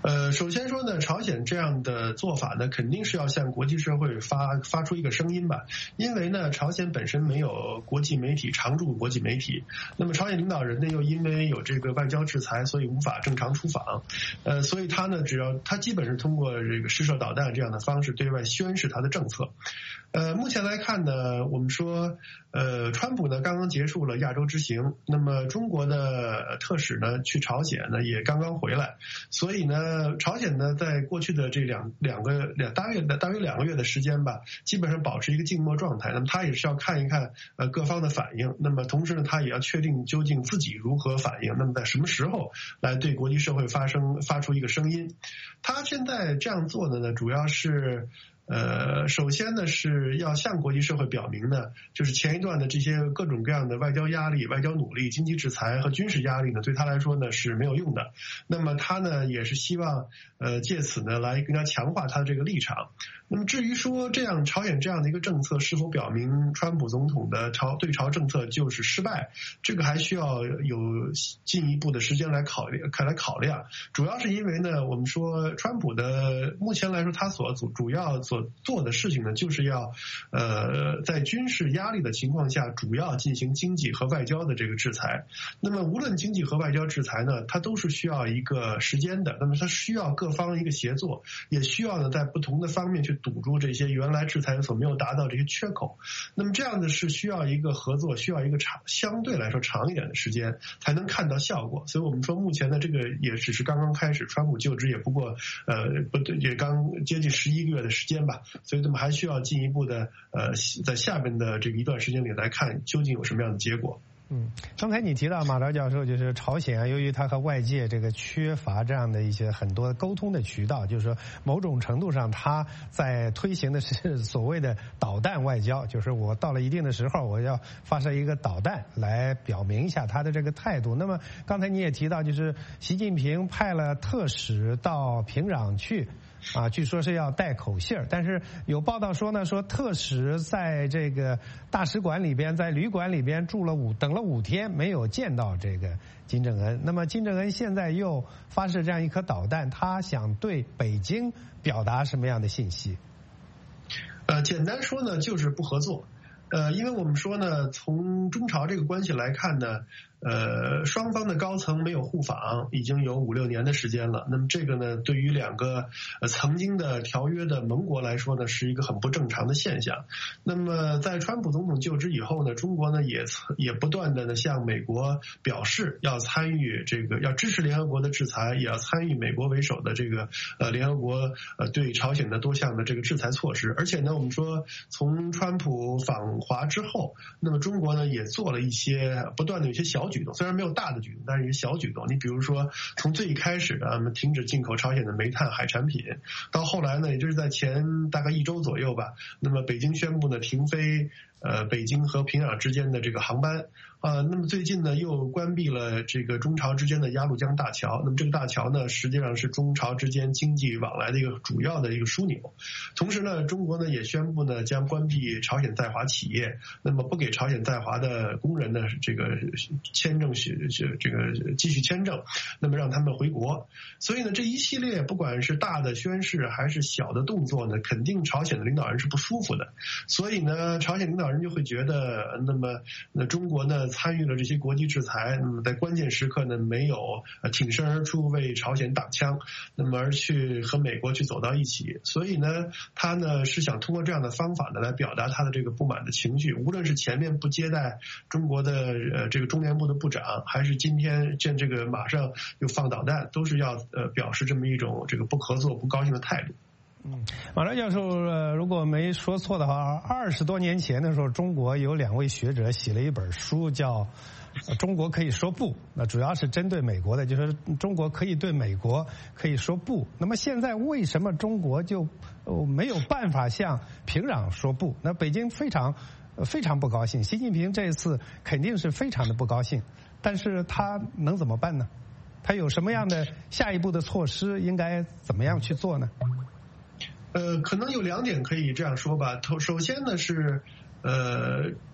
首先说呢，朝鲜这样的做法呢，肯定是要向国际社会发出一个声音吧。因为呢，朝鲜本身没有国际媒体，常驻国际媒体。那么朝鲜领导人呢，又因为有这个外交制裁，所以无法正常出访。所以他呢，他基本是通过这个试射导弹这样的方式对外宣示他的政策。目前来看呢，我们说，川普呢刚刚结束了亚洲之行，那么中国的特使呢去朝鲜呢也刚刚回来，所以呢，朝鲜呢在过去的这大约2个月的时间吧，基本上保持一个静默状态。那么他也是要看一看各方的反应，那么同时呢，他也要确定究竟自己如何反应，那么在什么时候来对国际社会发出一个声音。他现在这样做的呢，主要是。首先呢是要向国际社会表明呢，就是前一段的这些各种各样的外交压力、外交努力、经济制裁和军事压力呢，对他来说呢是没有用的。那么他呢也是希望借此呢来更加强化他的这个立场。那么至于说朝鲜这样的一个政策是否表明川普总统的对朝政策就是失败，这个还需要有进一步的时间来考量。主要是因为呢，我们说川普的目前来说他主要所做的事情呢，就是要在军事压力的情况下，主要进行经济和外交的这个制裁。那么无论经济和外交制裁呢，它都是需要一个时间的，那么它需要各方一个协作，也需要呢在不同的方面去堵住这些原来制裁所没有达到这些缺口。那么这样的是需要一个合作，需要一个相对来说长一点的时间才能看到效果。所以我们说目前的这个也只是刚刚开始，川普就职也不过也刚接近11个月的时间吧，所以他们还需要进一步的在下面的这个一段时间里来看究竟有什么样的结果。 刚才你提到马昭教授，就是朝鲜啊，由于他和外界这个缺乏这样的一些很多沟通的渠道，就是说某种程度上他在推行的是所谓的导弹外交，就是我到了一定的时候我要发射一个导弹来表明一下他的这个态度。那么刚才你也提到，就是习近平派了特使到平壤去据说是要带口信儿，但是有报道说呢，说特使在这个大使馆里边，在旅馆里边等了5天，没有见到这个金正恩。那么金正恩现在又发射这样一颗导弹，他想对北京表达什么样的信息？ 简单说呢，就是不合作。因为我们说呢，从中朝这个关系来看呢，双方的高层没有互访已经有5-6年的时间了。那么这个呢，对于2个曾经的条约的盟国来说呢，是一个很不正常的现象。那么在川普总统就职以后呢，中国呢也不断的呢向美国表示要参与这个，要支持联合国的制裁，也要参与美国为首的这个联合国对朝鲜的多项的这个制裁措施。而且呢，我们说从川普访华之后，那么中国呢也做了不断的有些小举动，虽然没有大的举动，但是一些小举动。你比如说，从最开始的停止进口朝鲜的煤炭海产品，到后来呢，也就是在前大概1周左右吧，那么北京宣布呢停飞北京和平壤之间的这个航班。那么最近呢又关闭了这个中朝之间的鸭绿江大桥。那么这个大桥呢实际上是中朝之间经济往来的一个主要的一个枢纽。同时呢，中国呢也宣布呢将关闭朝鲜在华企业，那么不给朝鲜在华的工人呢这个签证这个继续签证，那么让他们回国。所以呢，这一系列不管是大的宣示还是小的动作呢，肯定朝鲜的领导人是不舒服的。所以呢，朝鲜领导人就会觉得，那中国呢参与了这些国际制裁，那么在关键时刻呢没有挺身而出为朝鲜挡枪，那么而去和美国去走到一起。所以呢，他呢是想通过这样的方法呢来表达他的这个不满的情绪。无论是前面不接待中国的这个中联部的部长，还是今天这个马上又放导弹，都是要表示这么一种这个不合作、不高兴的态度。 马昭教授，如果没说错的话，20多年前的时候，中国有2位学者写了一本书，叫《中国可以说不》，那主要是针对美国的，就是中国可以对美国可以说不。那么现在为什么中国就没有办法向平壤说不？那北京非常不高兴，习近平这一次肯定是非常的不高兴，但是他能怎么办呢？他有什么样的下一步的措施，应该怎么样去做呢？ 可能有2点可以这样说吧。首先呢是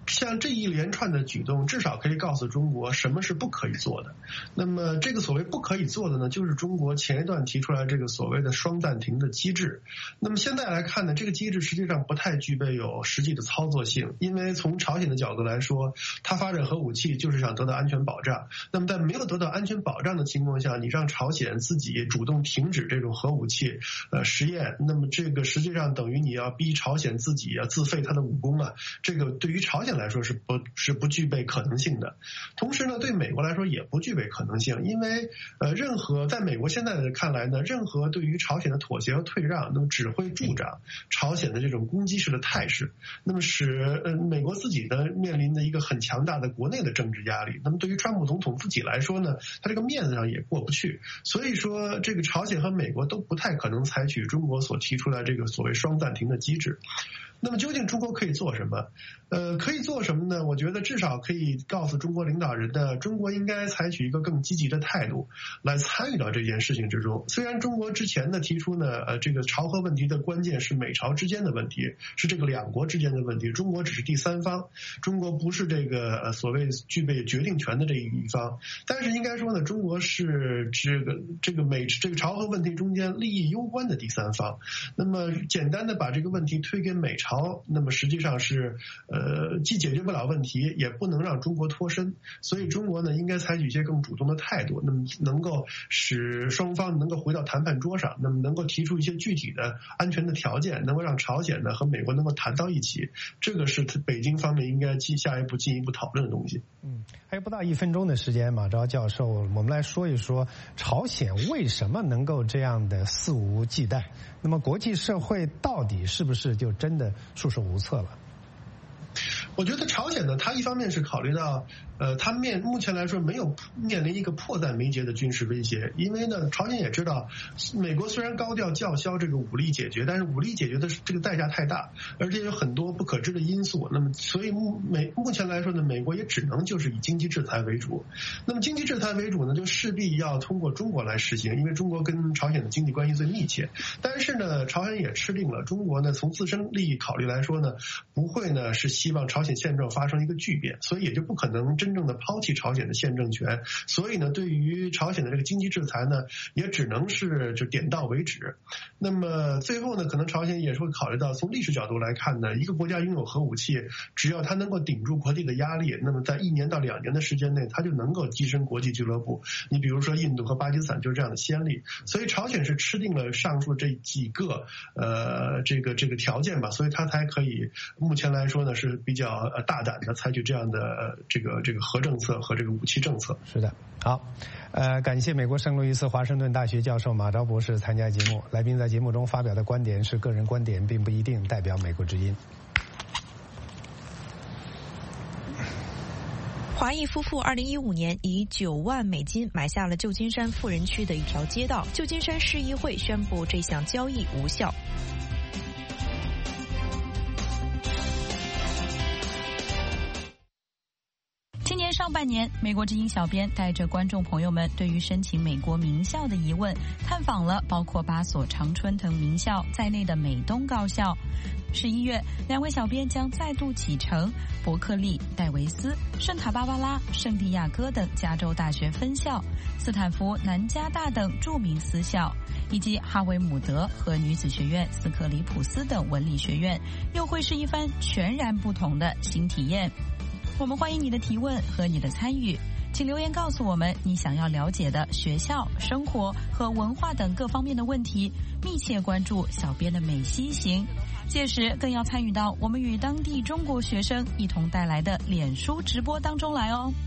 像这一连串的举动，至少可以告诉中国什么是不可以做的。那么这个所谓不可以做的呢，就是中国前一段提出来这个所谓的双暂停的机制。那么现在来看呢，这个机制实际上不太具备有实际的操作性，因为从朝鲜的角度来说，他发展核武器就是想得到安全保障。那么在没有得到安全保障的情况下，你让朝鲜自己主动停止这种核武器实验，那么这个实际上等于你要逼朝鲜自己要自废他的武功了。这个对于朝鲜来说是不具备可能性的。同时呢，对美国来说也不具备可能性，因为任何在美国现在的看来呢，任何对于朝鲜的妥协和退让，那么只会助长朝鲜的这种攻击式的态势，那么使美国自己呢面临的一个很强大的国内的政治压力。那么对于川普总统自己来说呢，他这个面子上也过不去。所以说，这个朝鲜和美国都不太可能采取中国所提出来这个所谓双暂停的机制。那么究竟中国可以做什么？可以做什么呢？我觉得至少可以告诉中国领导人的，中国应该采取一个更积极的态度来参与到这件事情之中。虽然中国之前呢提出呢，这个朝核问题的关键是美朝之间的问题，是这个两国之间的问题，中国只是第三方，中国不是这个所谓具备决定权的这一方。但是应该说呢，中国是这个朝核问题中间利益攸关的第三方。那么简单的把这个问题推给美朝，那么实际上是既解决不了问题，也不能让中国脱身。所以中国呢应该采取一些更主动的态度，那么能够使双方能够回到谈判桌上，那么能够提出一些具体的安全的条件，能够让朝鲜呢和美国能够谈到一起。这个是北京方面应该下一步进一步讨论的东西。 还有不到1分钟的时间，马昭教授，我们来说一说朝鲜为什么能够这样的肆无忌惮？那么国际社会到底是不是就真的束手无策了？ 我觉得朝鲜呢，它一方面是考虑到，它目前来说没有面临一个迫在眉睫的军事威胁，因为呢，朝鲜也知道，美国虽然高调叫嚣这个武力解决，但是武力解决的这个代价太大，而且有很多不可知的因素。那么，所以目前来说呢，美国也只能就是以经济制裁为主。那么经济制裁为主呢，就势必要通过中国来实行，因为中国跟朝鲜的经济关系最密切。但是呢，朝鲜也吃定了，中国呢从自身利益考虑来说呢，不会呢是希望朝鲜现状发生一个巨变，所以也就不可能真正的抛弃朝鲜的现政权。所以呢，对于朝鲜的这个经济制裁呢，也只能是就点到为止。那么最后呢，可能朝鲜也是会考虑到，从历史角度来看呢，一个国家拥有核武器，只要它能够顶住国际的压力，那么在1年到2年的时间内，它就能够跻身国际俱乐部。你比如说印度和巴基斯坦就是这样的先例。所以朝鲜是吃定了上述这几个这个条件吧，所以它才可以目前来说呢是比较大胆的采取这样的这个核政策和这个武器政策。 是的，好，感谢美国圣路易斯华盛顿大学教授马昭博士参加节目。来宾在节目中发表的观点是个人观点，并不一定代表美国之音。 华裔夫妇2015年以9万美金买下了旧金山富人区的一条街道，旧金山市议会宣布这项交易无效。 今年上半年，美国之音小编带着观众朋友们对于申请美国名校的疑问，探访了包括8所常春藤名校在内的美东高校。11月，2位小编将再度启程伯克利、戴维斯、圣塔芭芭拉、圣地亚哥等加州大学分校，斯坦福、南加大等著名私校，以及哈维姆德和女子学院斯克里普斯等文理学院，又会是一番全然不同的新体验。我们欢迎你的提问和你的参与，请留言告诉我们你想要了解的学校、生活和文化等各方面的问题，密切关注小编的美西行。届时更要参与到我们与当地中国学生一同带来的脸书直播当中来哦。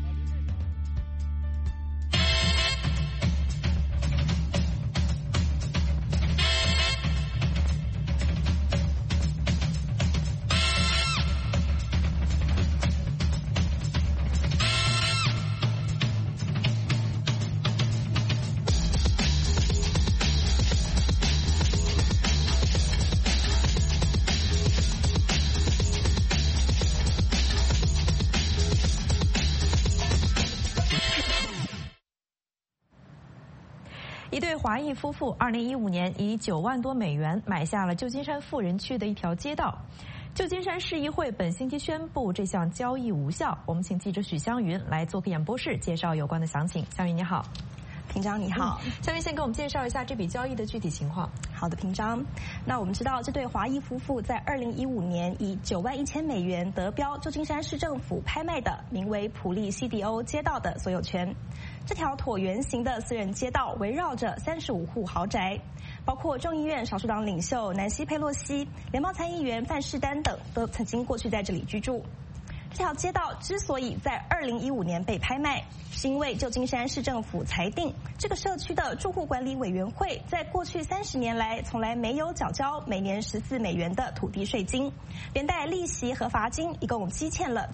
一对华裔夫妇2015年以9万多美元买下了旧金山富人区的一条街道。 旧金山市议会本星期宣布这项交易无效。我们请记者许湘云来做客演播室介绍有关的详情。湘云你好。 平章你好， 下面先给我们介绍一下这笔交易的具体情况。 好的，平章。那我们知道，这对华裔夫妇在2015年以$91,000得标旧金山市政府拍卖的名为普利 CDO 街道的所有权。这条椭圆形的私人街道围绕着35户豪宅，包括众议院少数党领袖南希·佩洛西、联邦参议员范士丹等都曾经过去在这里居住。这条街道之所以在2015年被拍卖，是因为旧金山市政府裁定这个社区的住户管理委员会在过去30年来从来没有缴交每年$14的土地税金，连带利息和罚金一共积欠了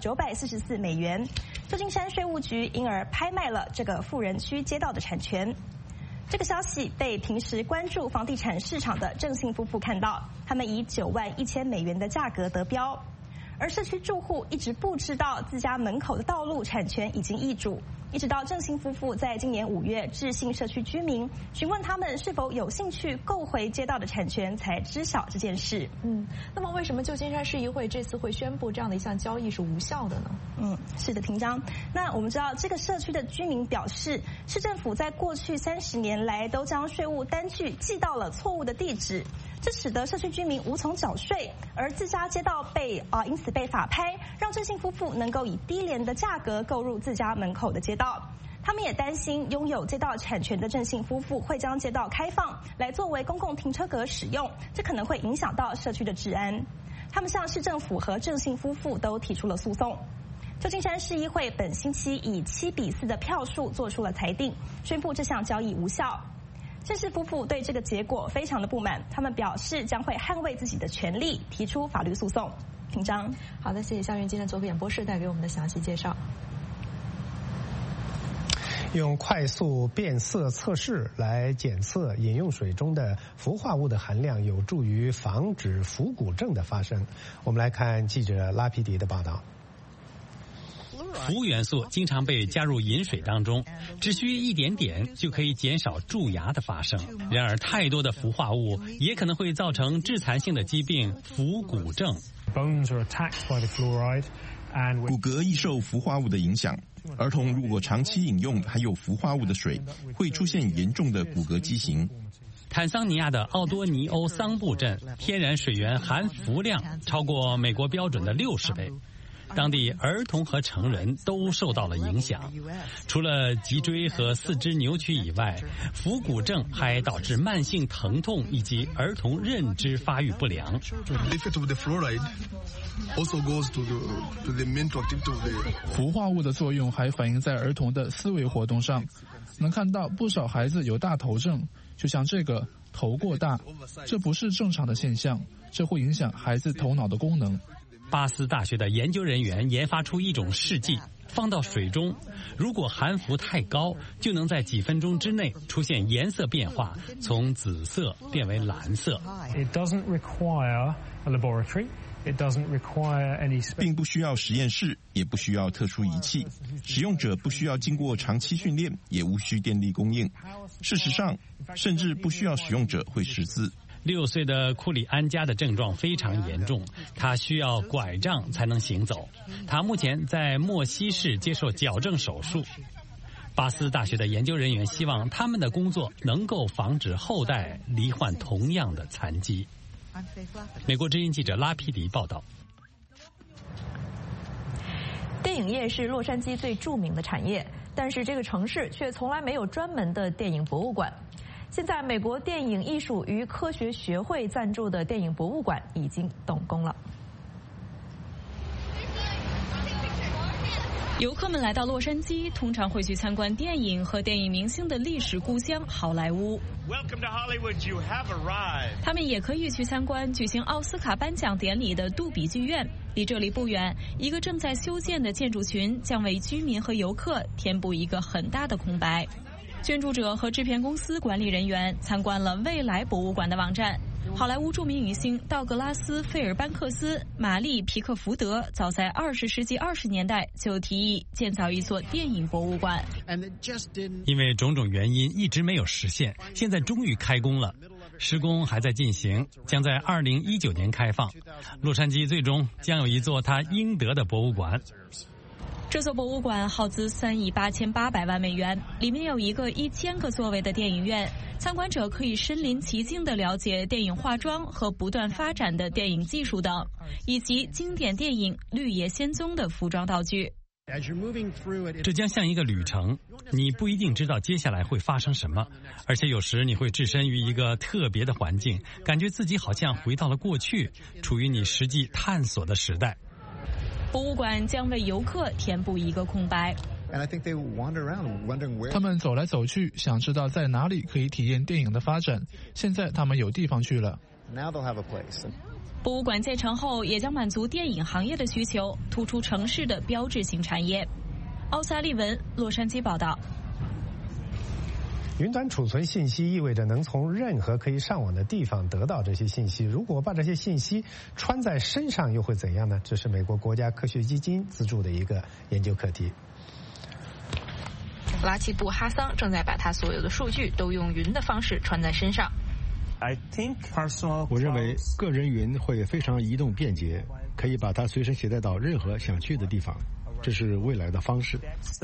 $944。旧金山税务局因而拍卖了这个富人区街道的产权。这个消息被平时关注房地产市场的郑姓夫妇看到，他们以$91,000的价格得标。而社区住户一直不知道自家门口的道路产权已经易主，一直到郑姓夫妇在今年5月致信社区居民，询问他们是否有兴趣购回街道的产权，才知晓这件事。 那么为什么旧金山市议会这次会宣布这样的一项交易是无效的呢？ 是的，平章。那我们知道这个社区的居民表示，市政府在过去30年来都将税务单据寄到了错误的地址。这使得社区居民无从缴税，而自家街道因此被法拍，让郑姓夫妇能够以低廉的价格购入自家门口的街道。他们也担心拥有街道产权的郑姓夫妇会将街道开放来作为公共停车格使用，这可能会影响到社区的治安。他们向市政府和郑姓夫妇都提出了诉讼。旧金山市议会本星期以7-4的票数做出了裁定，宣布这项交易无效。郑氏夫妇对这个结果非常的不满，他们表示将会捍卫自己的权利，提出法律诉讼。平章。 好的，谢谢湘云今天做客演播室带给我们的详细介绍。 用快速变色测试来检测饮用水中的氟化物的含量，有助于防止腐骨症的发生。我们来看记者拉皮迪的报道。 氟元素经常被加入饮水当中，只需一点点就可以减少蛀牙的发生。然而，太多的氟化物也可能会造成致残性的疾病腐骨症。 骨骼易受氟化物的影响，儿童如果长期饮用含有氟化物的水，会出现严重的骨骼畸形。 坦桑尼亚的奥多尼欧桑布镇天然水源含氟量超过美国标准的60倍。当地儿童和成人都受到了影响，除了脊椎和四肢扭曲以外，腐骨症还导致慢性疼痛以及儿童认知发育不良。 氟化物的作用还反映在儿童的思维活动上，能看到不少孩子有大头症，就像这个头过大，这不是正常的现象，这会影响孩子头脑的功能。 巴斯大学的研究人员研发出一种试剂，放到水中，如果含氟太高，就能在几分钟之内出现颜色变化，从紫色变为蓝色。 并不需要实验室，也不需要特殊仪器，使用者不需要经过长期训练，也无需电力供应。事实上，甚至不需要使用者会识字。 6岁的库里安加的症状非常严重，他需要拐杖才能行走。他目前在莫西市接受矫正手术。巴斯大学的研究人员希望他们的工作能够防止后代罹患同样的残疾。美国之音记者拉皮迪报道。 电影业是洛杉矶最著名的产业，但是这个城市却从来没有专门的电影博物馆。现在，美国电影艺术与科学学会赞助的电影博物馆已经动工了。 游客们来到洛杉矶，通常会去参观电影和电影明星的历史故乡好莱坞。他们也可以去参观举行奥斯卡颁奖典礼的杜比剧院。离这里不远，一个正在修建的建筑群将为居民和游客填补一个很大的空白。捐助者和制片公司管理人员参观了未来博物馆的网站。好莱坞著名女星道格拉斯·费尔班克斯、玛丽·皮克福德早在20世纪20年代就提议建造一座电影博物馆， 因为种种原因一直没有实现，现在终于开工了。 施工还在进行，将在2019年开放。洛杉矶最终将有一座它应得的博物馆。 这座博物馆耗资3亿8800万美元，里面有一个1000个座位的电影院，参观者可以身临其境地了解电影化妆和不断发展的电影技术等，以及经典电影《绿野仙踪》的服装道具。 这将像一个旅程，你不一定知道接下来会发生什么，而且有时你会置身于一个特别的环境，感觉自己好像回到了过去，处于你实际探索的时代。 博物馆将为游客填补一个空白。 他们走来走去，想知道在哪里可以体验电影的发展。现在他们有地方去了。 博物馆建成后，也将满足电影行业的需求，突出城市的标志性产业。奥萨利文，洛杉矶报道。 云端储存信息意味着能从任何可以上网的地方得到这些信息。如果把这些信息穿在身上，又会怎样呢？这是美国国家科学基金资助的一个研究课题。 拉奇布·哈桑正在把他所有的数据都用云的方式穿在身上。 我认为个人云会非常移动便捷，可以把它随身携带到任何想去的地方。这是未来的方式。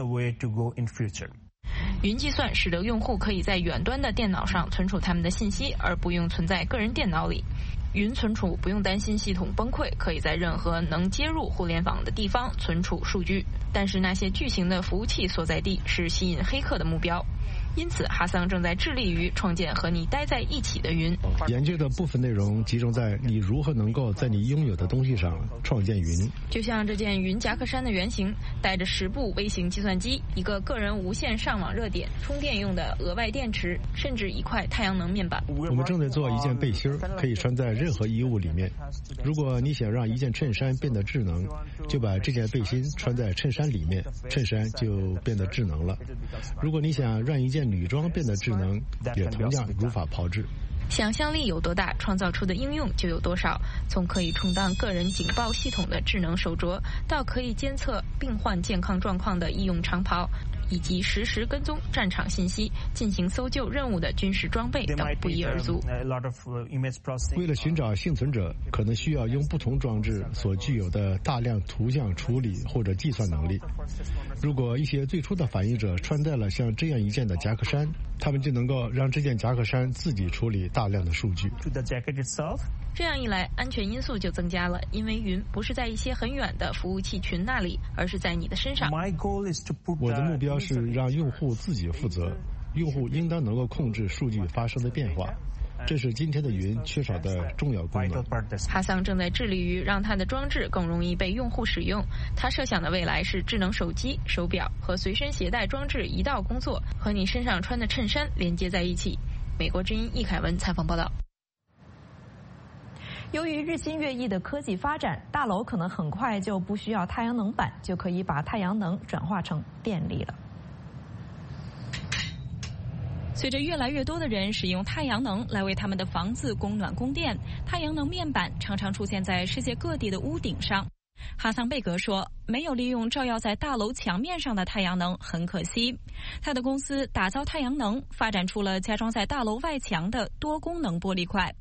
云计算使得用户可以在远端的电脑上存储他们的信息，而不用存在个人电脑里。云存储不用担心系统崩溃，可以在任何能接入互联网的地方存储数据。但是那些巨型的服务器所在地是吸引黑客的目标。因此，哈桑正在致力于创建和你待在一起的云。 研究的部分内容集中在你如何能够在你拥有的东西上创建云。 就像这件云夹克衫的原型，带着10部微型计算机、一个个人无线上网热点、充电用的额外电池，甚至一块太阳能面板。 我们正在做一件背心，可以穿在任何衣物里面。如果你想让一件衬衫变得智能，就把这件背心穿在衬衫里面，衬衫就变得智能了。如果你想让一件女装变得智能，也同样如法炮制。 想象力有多大，创造出的应用就有多少。从可以充当个人警报系统的智能手镯，到可以监测病患健康状况的医用长袍，以及实时跟踪战场信息、进行搜救任务的军事装备等，不一而足。 为了寻找幸存者，可能需要用不同装置所具有的大量图像处理或者计算能力。如果一些最初的反应者穿戴了像这样一件的夹克衫，他们就能够让这件夹克衫自己处理大量的数据。 这样一来，安全因素就增加了，因为云不是在一些很远的服务器群那里，而是在你的身上。 我的目标是让用户自己负责，用户应当能够控制数据发生的变化。这是今天的云缺少的重要功能。 哈桑正在致力于让他的装置更容易被用户使用。他设想的未来是智能手机、手表和随身携带装置一道工作和你身上穿的衬衫连接在一起。美国之音易凯文采访报道。 由于日新月异的科技发展，大楼可能很快就不需要太阳能板，就可以把太阳能转化成电力了。 随着越来越多的人使用太阳能来为他们的房子供暖供电，太阳能面板常常出现在世界各地的屋顶上。哈桑贝格说，没有利用照耀在大楼墙面上的太阳能很可惜。他的公司打造太阳能，发展出了加装在大楼外墙的多功能玻璃块。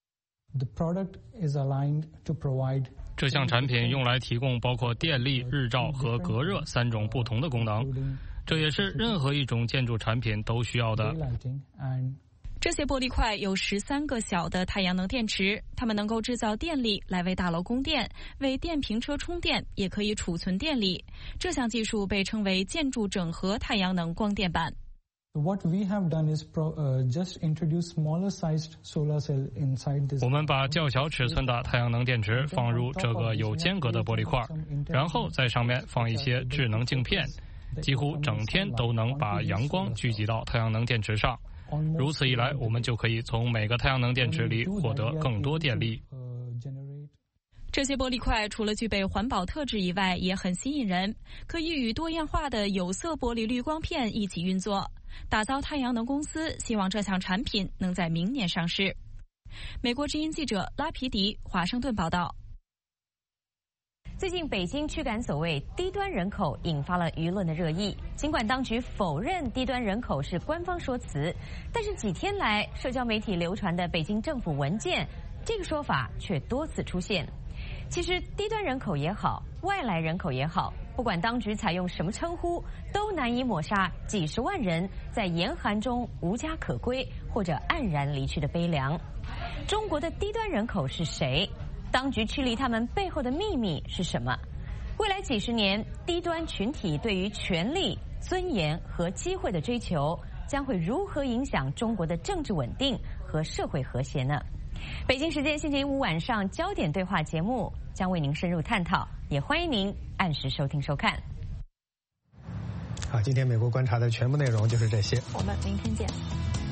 这项产品用来提供包括电力、日照和隔热3种不同的功能。这也是任何一种建筑产品都需要的。 这些玻璃块有13个小的太阳能电池，它们能够制造电力来为大楼供电，为电瓶车充电，也可以储存电力。这项技术被称为建筑整合太阳能光电板。 What we have done is just introduce smaller sized solar cell inside this. 我们把较小尺寸的太阳能电池放入这个有间隔的玻璃块，然后在上面放一些智能镜片，几乎整天都能把阳光聚集到太阳能电池上。如此一来，我们就可以从每个太阳能电池里获得更多电力。 这些玻璃块除了具备环保特质以外，也很吸引人，可以与多样化的有色玻璃滤光片一起运作。打造太阳能公司希望这项产品能在明年上市。美国之音记者拉皮迪华盛顿报道。 最近北京驱赶所谓低端人口，引发了舆论的热议。尽管当局否认低端人口是官方说辞，但是几天来社交媒体流传的北京政府文件，这个说法却多次出现。其实低端人口也好，外来人口也好，不管当局采用什么称呼，都难以抹杀几十万人在严寒中无家可归或者黯然离去的悲凉。中国的低端人口是谁？当局驱离他们背后的秘密是什么？未来几十年，低端群体对于权力、尊严和机会的追求，将会如何影响中国的政治稳定和社会和谐呢？北京时间星期五晚上焦点对话节目将为您深入探讨，也欢迎您按时收听收看。 好，今天美国观察的全部内容就是这些， 我们明天见。